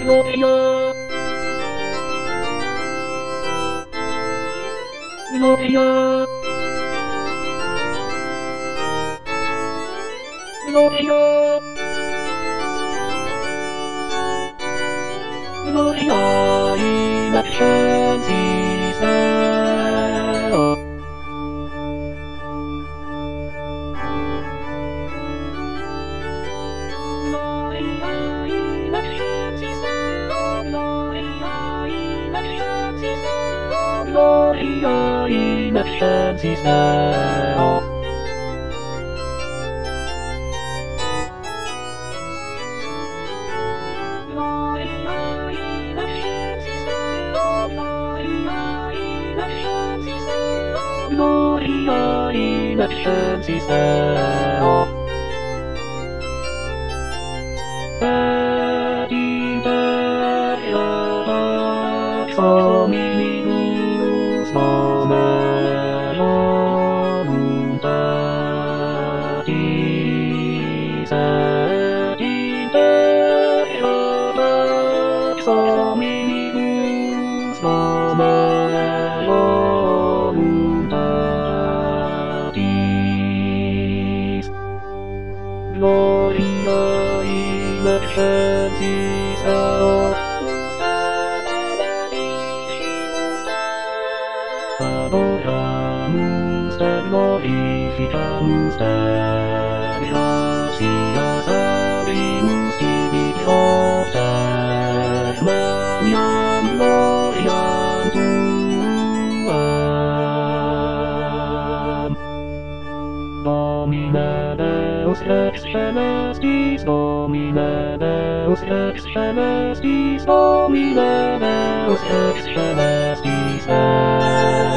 Gloria, Gloria, Gloria, Gloria in excelsis Deo. Gloria in excelsis Deo, Gloria in excelsis Deo, Gloria in excelsis Deo. Gloria in excelsis Deo. Et interea pax hominibus nomen voluntatis, et interea pax hominibus nomen voluntatis. Gloria in excelsis Deo. Adoramus te glorificamus te, gratias abimus tibi te, maniam gloriam tuam. Domine Deus ex celestis, Domine Deus ex celestis, Domine Deus ex celestis.